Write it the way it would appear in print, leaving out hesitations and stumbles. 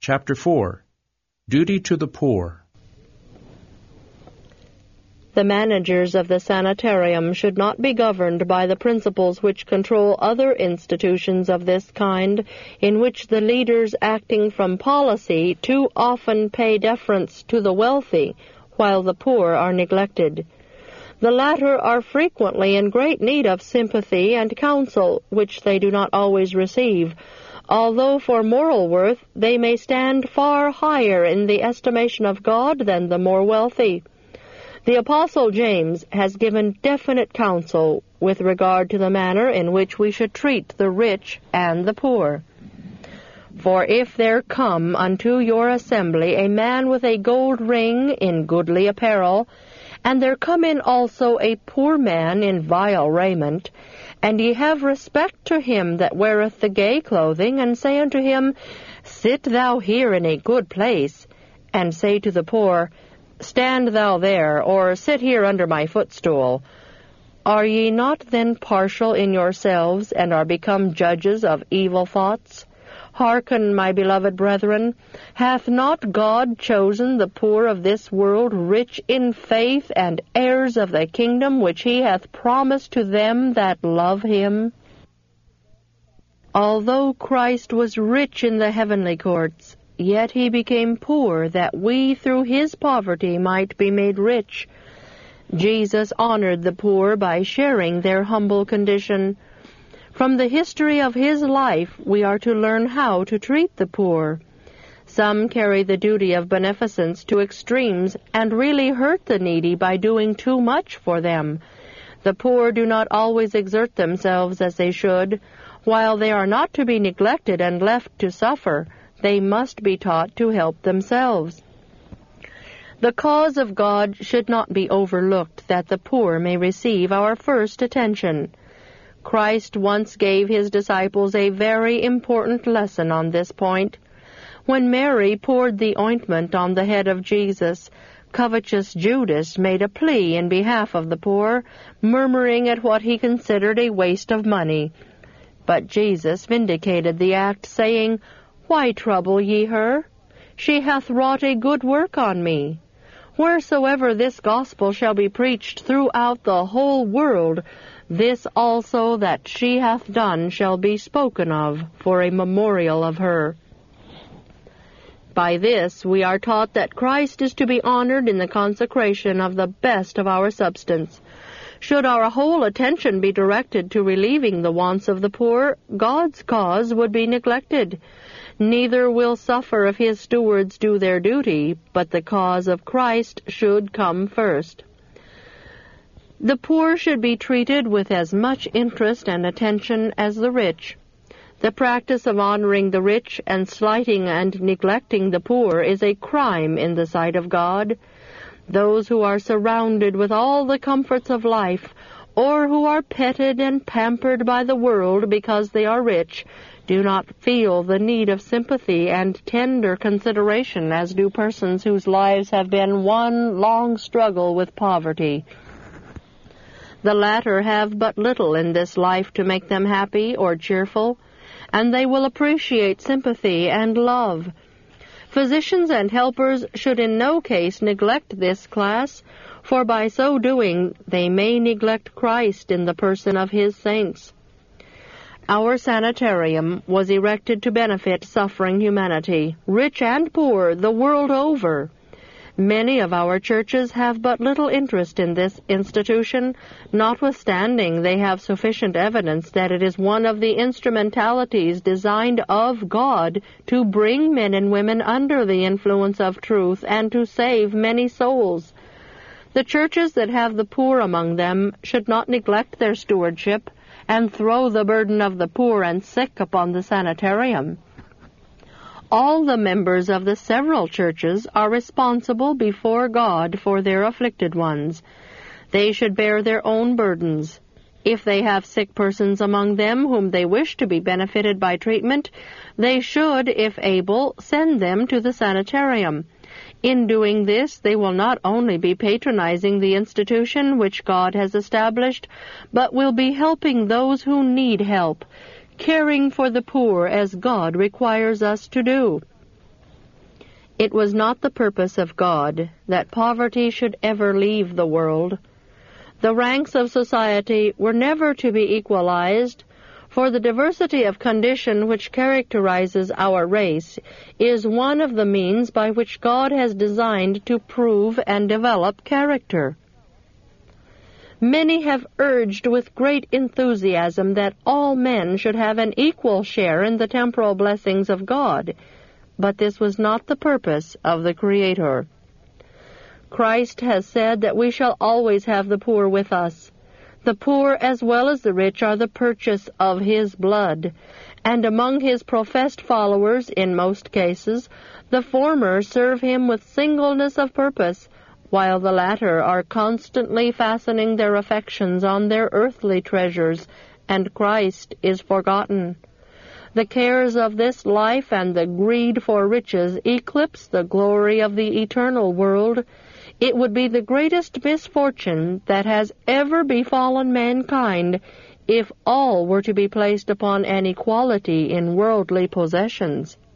Chapter 4. Duty to the Poor. The managers of the sanitarium should not be governed by the principles which control other institutions of this kind, in which the leaders acting from policy too often pay deference to the wealthy, while the poor are neglected. The latter are frequently in great need of sympathy and counsel, which they do not always receive, although for moral worth they may stand far higher in the estimation of God than the more wealthy. The Apostle James has given definite counsel with regard to the manner in which we should treat the rich and the poor. For if there come unto your assembly a man with a gold ring in goodly apparel, and there come in also a poor man in vile raiment, and ye have respect to him that weareth the gay clothing, and say unto him, Sit thou here in a good place, and say to the poor, Stand thou there, or sit here under my footstool. Are ye not then partial in yourselves, and are become judges of evil thoughts? Hearken, my beloved brethren, hath not God chosen the poor of this world rich in faith and heirs of the kingdom which he hath promised to them that love him? Although Christ was rich in the heavenly courts, yet he became poor, that we through his poverty might be made rich. Jesus honored the poor by sharing their humble condition. From the history of his life, we are to learn how to treat the poor. Some carry the duty of beneficence to extremes and really hurt the needy by doing too much for them. The poor do not always exert themselves as they should. While they are not to be neglected and left to suffer, they must be taught to help themselves. The cause of God should not be overlooked, that the poor may receive our first attention. Christ once gave his disciples a very important lesson on this point. When Mary poured the ointment on the head of Jesus, covetous Judas made a plea in behalf of the poor, murmuring at what he considered a waste of money. But Jesus vindicated the act, saying, Why trouble ye her? She hath wrought a good work on me. Wheresoever this gospel shall be preached throughout the whole world, this also that she hath done shall be spoken of for a memorial of her. By this we are taught that Christ is to be honored in the consecration of the best of our substance. Should our whole attention be directed to relieving the wants of the poor, God's cause would be neglected. Neither will suffer if his stewards do their duty, but the cause of Christ should come first. The poor should be treated with as much interest and attention as the rich. The practice of honoring the rich and slighting and neglecting the poor is a crime in the sight of God. Those who are surrounded with all the comforts of life, or who are petted and pampered by the world because they are rich, do not feel the need of sympathy and tender consideration as do persons whose lives have been one long struggle with poverty. The latter have but little in this life to make them happy or cheerful, and they will appreciate sympathy and love. Physicians and helpers should in no case neglect this class, for by so doing they may neglect Christ in the person of his saints. Our sanitarium was erected to benefit suffering humanity, rich and poor, the world over. Many of our churches have but little interest in this institution, notwithstanding they have sufficient evidence that it is one of the instrumentalities designed of God to bring men and women under the influence of truth and to save many souls. The churches that have the poor among them should not neglect their stewardship and throw the burden of the poor and sick upon the sanitarium. All the members of the several churches are responsible before God for their afflicted ones. They should bear their own burdens. If they have sick persons among them whom they wish to be benefited by treatment, they should, if able, send them to the sanitarium. In doing this, they will not only be patronizing the institution which God has established, but will be helping those who need help, caring for the poor as God requires us to do. It was not the purpose of God that poverty should ever leave the world. The ranks of society were never to be equalized, for the diversity of condition which characterizes our race is one of the means by which God has designed to prove and develop character. Many have urged with great enthusiasm that all men should have an equal share in the temporal blessings of God, but this was not the purpose of the Creator. Christ has said that we shall always have the poor with us. The poor as well as the rich are the purchase of His blood, and among His professed followers, in most cases, the former serve Him with singleness of purpose, while the latter are constantly fastening their affections on their earthly treasures, and Christ is forgotten. The cares of this life and the greed for riches eclipse the glory of the eternal world. It would be the greatest misfortune that has ever befallen mankind if all were to be placed upon an equality in worldly possessions.